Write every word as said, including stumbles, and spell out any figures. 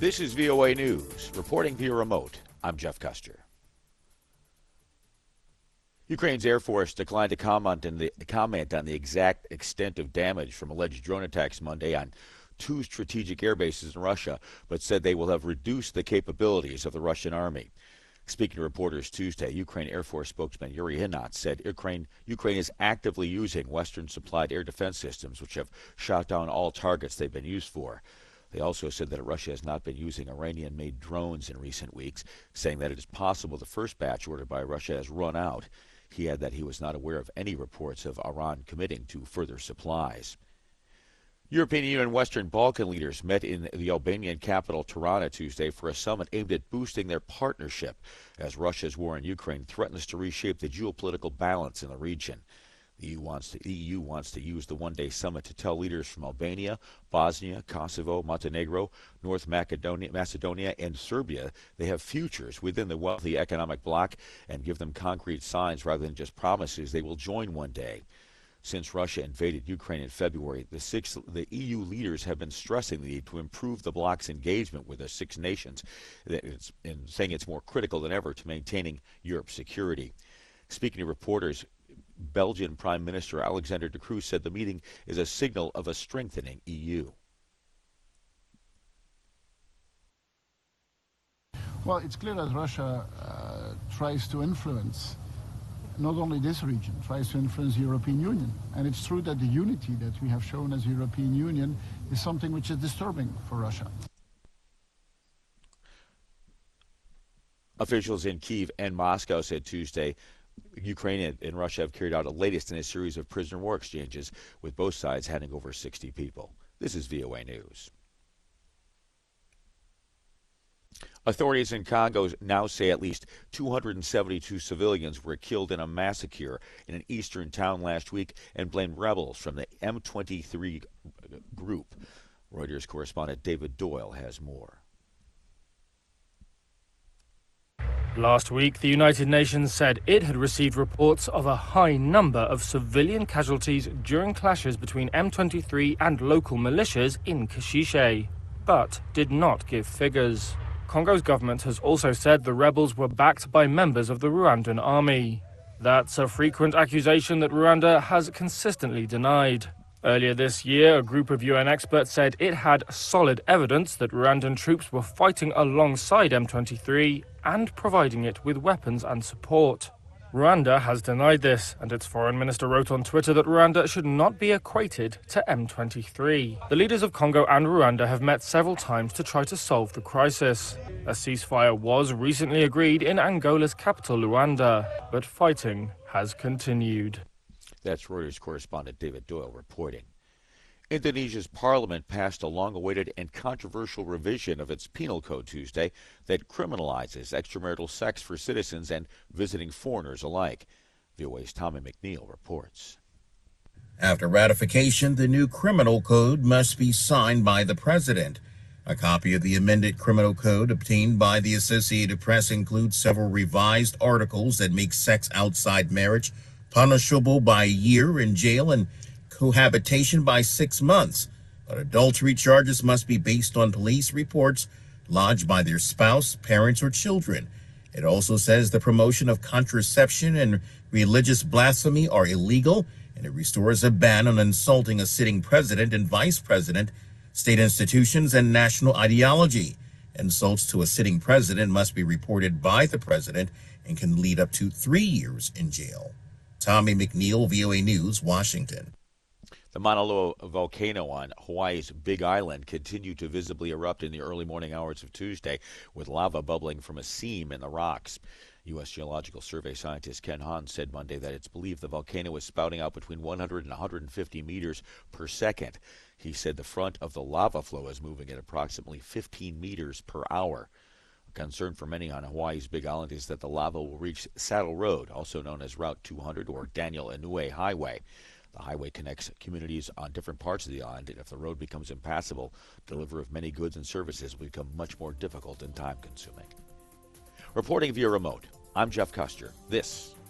This is V O A News. Reporting via remote, I'm Jeff Custer. Ukraine's Air Force declined to comment on, the, comment on the exact extent of damage from alleged drone attacks Monday on two strategic air bases in Russia, but said they will have reduced the capabilities of the Russian army. Speaking to reporters Tuesday, Ukraine Air Force spokesman Yuri Hinat said Ukraine, Ukraine is actively using Western-supplied air defense systems, which have shot down all targets they've been used for. They also said that Russia has not been using Iranian-made drones in recent weeks, saying that it is possible the first batch ordered by Russia has run out. He added that he was not aware of any reports of Iran committing to further supplies. European Union and Western Balkan leaders met in the Albanian capital Tirana Tuesday for a summit aimed at boosting their partnership as Russia's war in Ukraine threatens to reshape the geopolitical balance in the region. The E U wants to, E U wants to use the one-day summit to tell leaders from Albania, Bosnia, Kosovo, Montenegro, North Macedonia, Macedonia, and Serbia they have futures within the wealthy economic bloc and give them concrete signs rather than just promises they will join one day. Since Russia invaded Ukraine in February, the six the E U leaders have been stressing the need to improve the bloc's engagement with the six nations, and saying it's more critical than ever to maintaining Europe's security. Speaking to reporters, Belgian Prime Minister Alexander De Croo said the meeting is a signal of a strengthening E U. Well, it's clear that Russia uh, tries to influence not only this region, tries to influence the European Union. And it's true that the unity that we have shown as European Union is something which is disturbing for Russia. Officials in Kyiv and Moscow said Tuesday Ukraine and Russia have carried out a latest in a series of prisoner war exchanges, with both sides handing over sixty people. This is V O A News. Authorities in Congo now say at least two hundred seventy-two civilians were killed in a massacre in an eastern town last week and blame rebels from the M twenty-three group. Reuters correspondent David Doyle has more. Last week, the United Nations said it had received reports of a high number of civilian casualties during clashes between M twenty-three and local militias in Kashishe, but did not give figures. Congo's government has also said the rebels were backed by members of the Rwandan army. That's a frequent accusation that Rwanda has consistently denied. Earlier this year, a group of U N experts said it had solid evidence that Rwandan troops were fighting alongside M twenty-three and providing it with weapons and support. Rwanda has denied this, and its foreign minister wrote on Twitter that Rwanda should not be equated to M twenty-three. The leaders of Congo and Rwanda have met several times to try to solve the crisis. A ceasefire was recently agreed in Angola's capital, Luanda, but fighting has continued. That's Reuters correspondent David Doyle reporting. Indonesia's parliament passed a long-awaited and controversial revision of its penal code Tuesday that criminalizes extramarital sex for citizens and visiting foreigners alike. V O A's Tommy McNeil reports. After ratification, the new criminal code must be signed by the president. A copy of the amended criminal code obtained by the Associated Press includes several revised articles that make sex outside marriage punishable by a year in jail and cohabitation by six months. But adultery charges must be based on police reports lodged by their spouse, parents, or children. It also says the promotion of contraception and religious blasphemy are illegal, and it restores a ban on insulting a sitting president and vice president, state institutions, and national ideology. Insults to a sitting president must be reported by the president and can lead up to three years in jail. Tommy McNeil, V O A News, Washington. The Mauna Loa volcano on Hawaii's Big Island continued to visibly erupt in the early morning hours of Tuesday, with lava bubbling from a seam in the rocks. U S Geological Survey scientist Ken Hahn said Monday that it's believed the volcano is spouting out between one hundred and one hundred fifty meters per second. He said the front of the lava flow is moving at approximately fifteen meters per hour. A concern for many on Hawaii's Big Island is that the lava will reach Saddle Road, also known as Route two hundred or Daniel Inouye Highway. The highway connects communities on different parts of the island, and if the road becomes impassable, delivery of many goods and services will become much more difficult and time-consuming. Reporting via remote, I'm Jeff Custer. This